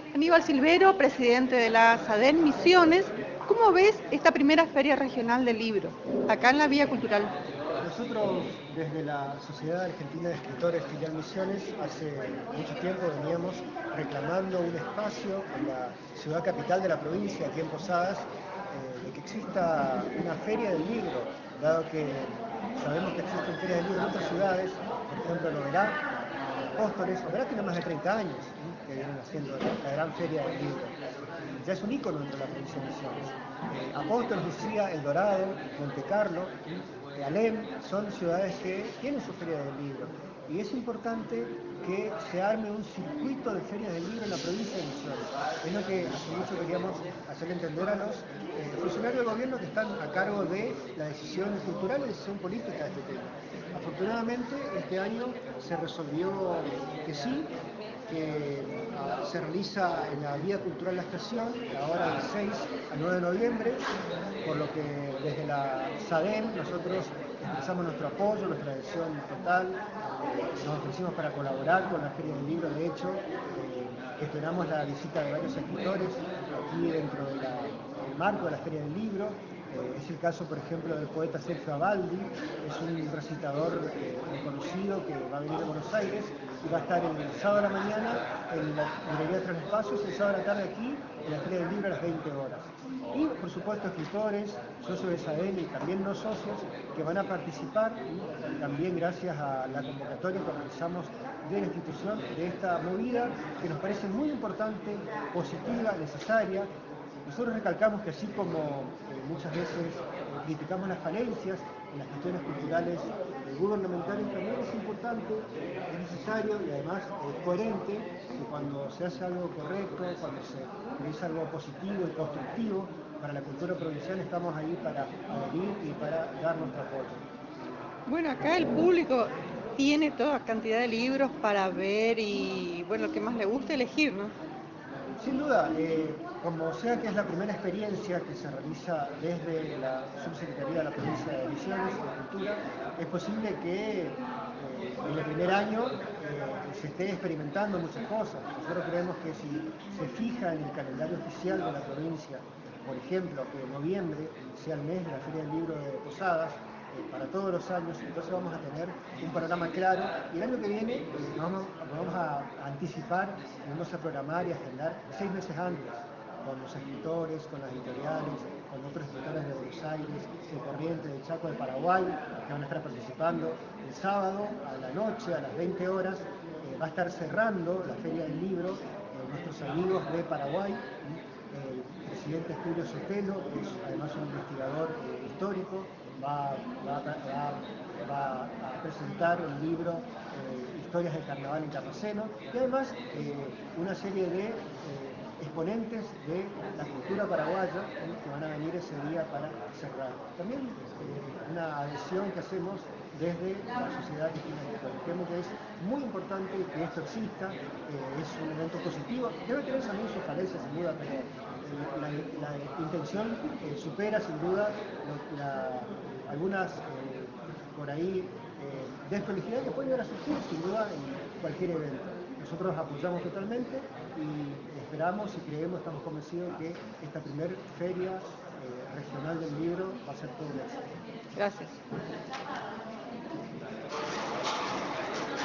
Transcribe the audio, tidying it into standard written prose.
Aníbal Silvero, presidente de la SADEN Misiones. ¿Cómo ves esta primera Feria Regional del Libro, acá en la Vía Cultural? Nosotros, desde la Sociedad Argentina de Escritores Filial Misiones, hace mucho tiempo veníamos reclamando un espacio en la ciudad capital de la provincia, aquí en Posadas, de que exista una feria del libro, dado que sabemos que existen ferias del libro en otras ciudades, por ejemplo en Oberá, Apóstoles. Oberá tiene más de 30 años que vienen haciendo la gran feria del libro. Ya es un ícono dentro de la provincia de Misiones. Apóstoles, Lucía, El Dorado, Monte Carlo, Alem, son ciudades que tienen su feria del libro. Y es importante que se arme un circuito de ferias del libro en la provincia de Misiones. Es lo que hace mucho queríamos hacerle entender a los funcionarios del gobierno que están a cargo de la decisión cultural y la decisión política de este tema. Afortunadamente, este año se resolvió que sí, que se realiza en la Vía Cultural La Estación, ahora del 6 al 9 de noviembre, por lo que desde la SADEN nosotros expresamos nuestro apoyo, nuestra adhesión total, nos ofrecimos para colaborar con la Feria del Libro. De hecho, gestionamos la visita de varios escritores aquí dentro del marco de la Feria del Libro. Es el caso, por ejemplo, del poeta Sergio Abaldi, es un recitador reconocido que va a venir a Buenos Aires y va a estar el sábado a la mañana en la librería Tres Espacios y el sábado a la tarde aquí en la Feria del Libro a las 20 horas. Y, por supuesto, escritores, socios de SADEN y también no socios que van a participar, también gracias a la convocatoria que realizamos de la institución, de esta movida que nos parece muy importante, positiva, necesaria. Nosotros recalcamos que así como muchas veces criticamos las falencias en las gestiones culturales gubernamentales, también es importante, es necesario y además coherente que cuando se hace algo correcto, cuando se realiza algo positivo y constructivo para la cultura provincial, estamos ahí para adherir y para dar nuestro apoyo. Bueno, acá el público tiene toda cantidad de libros para ver y, bueno, lo que más le gusta elegir, ¿no? Sin duda, como sea que es la primera experiencia que se realiza desde la Subsecretaría de la Provincia de Misiones de Cultura, es posible que en el primer año se esté experimentando muchas cosas. Nosotros creemos que si se fija en el calendario oficial de la provincia, por ejemplo, que noviembre sea el mes de la Feria del Libro de Posadas, para todos los años, entonces vamos a tener un panorama claro y el año que viene vamos a anticipar, vamos a programar y agendar 6 meses antes con los escritores, con las editoriales, con otros escritores de Buenos Aires, de Corrientes, de Chaco, de Paraguay, que van a estar participando. El sábado a la noche, a las 20 horas, va a estar cerrando la Feria del Libro nuestros amigos de Paraguay, el presidente Julio Sotelo, que es además un investigador histórico, va a presentar el libro Historias del Carnaval en Carraceno y además una serie de exponentes de la cultura paraguaya que van a venir ese día para cerrar. También una adhesión que hacemos desde la sociedad argentina de escritores. Creemos que es muy importante que esto exista, es un evento positivo, debe tener también sus falencias sin duda, pero la intención supera sin duda algunas por ahí desprolijidades que pueden llegar a surgir sin duda en cualquier evento. Nosotros apoyamos totalmente y esperamos y creemos, estamos convencidos que esta primer feria regional del libro va a ser todo un éxito. Gracias.